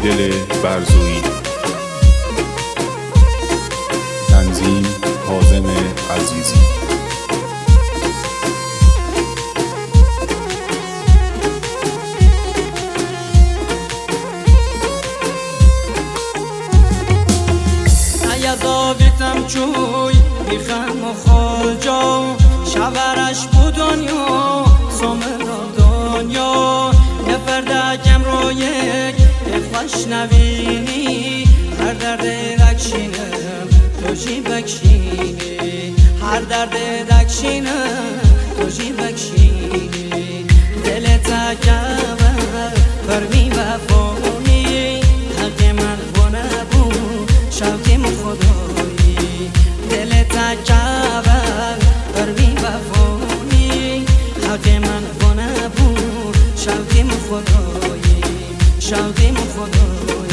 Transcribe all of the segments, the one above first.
دل برزویی. تنظیم کاظم عزیزی. زاویتم چوی بیخم و خالجا شورش بود دنیا سومرا دنیا نفردکم رو یک خوش نوینی هر درد دکشینم تو جی بکشینی هر درد دکشینم تو جی بکشینی دل تکبر فرمی وفایی حق من بونه بود شوقیم خدایی دل تکبر فرمی وفایی حق من بونه بود شوقیم خدایی شوقیم خدایی.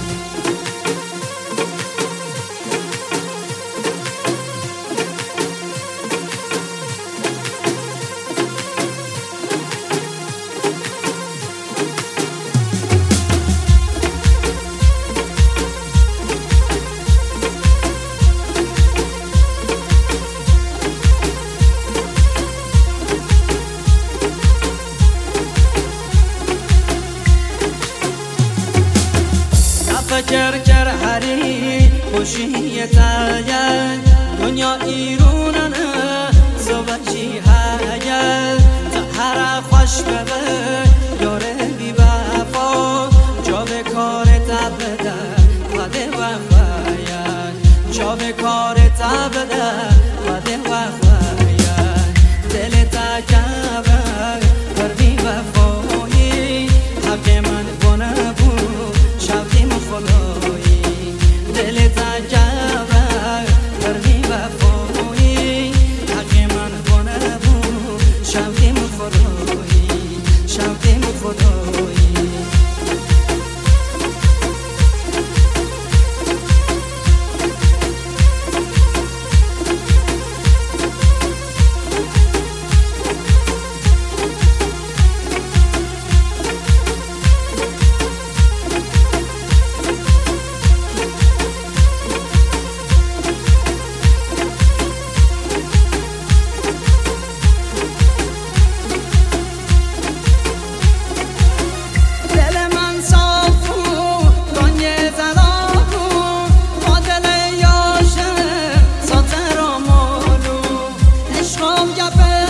فکر کر هری خوشی تاید دنیا ایروننه زوجی هاید هر خوش بده یاره بی وفا جا به کار تبده وده وفاید جا به کار تبده وده وفاید دل تکبر بردی وفایی حق من بونه بود شوقیم خدایی دل تکبر بردی وفایی حق من بونه بود شوقیم خدایی شوقیم خدایی. Gap